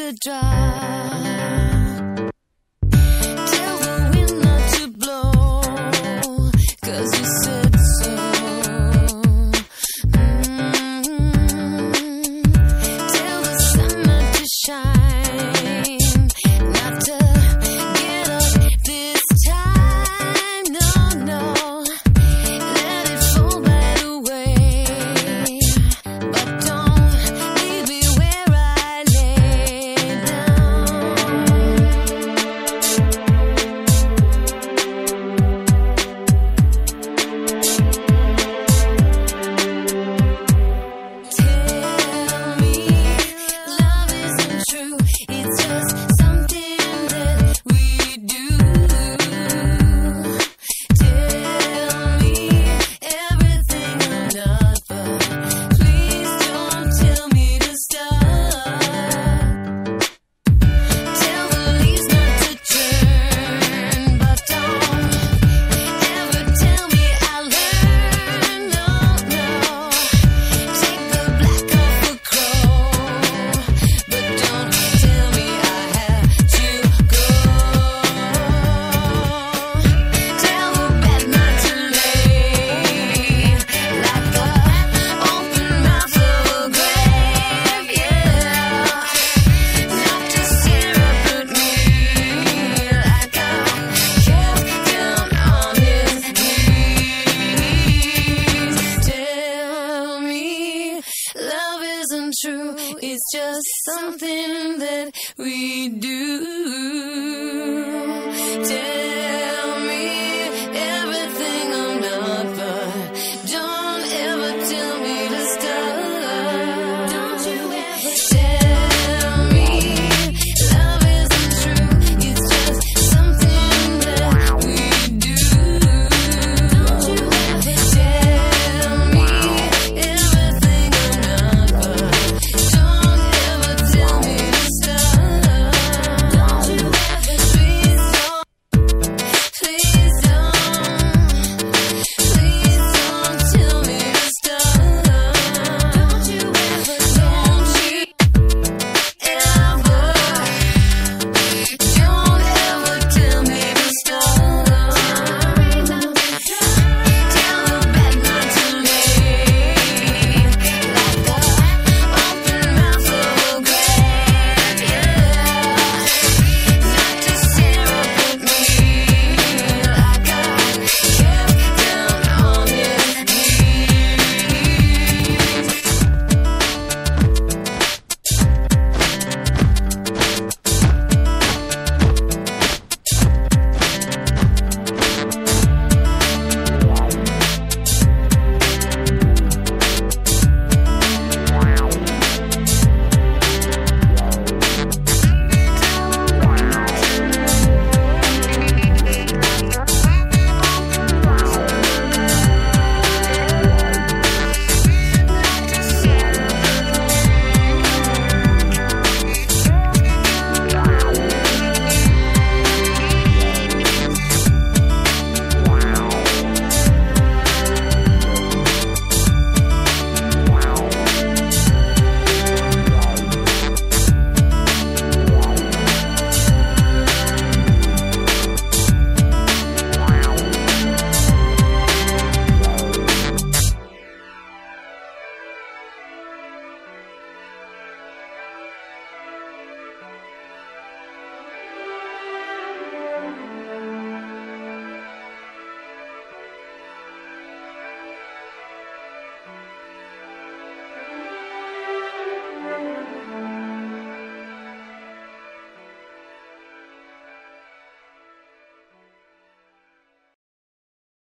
to drop. Tell the wind not to blow, 'cause you said so. Tell the sun not to shine, not to get up this time. No, no, let it fall right away. But don't leave me where I lay down. Tell me love isn't true, it's just something that we do. Tell me everything I'm not, but please don't tell me to stop. Tell the leaves not to turn, but don't ever tell me I learn. No, no. Take the black off a crow, but don't tell me I have to go. Tell the bed not to lay like the open mouth of a grave, yeah. Not to stare up at me like I'm kept down on his knees. Tell me love isn't true, it's just something that we do. Tell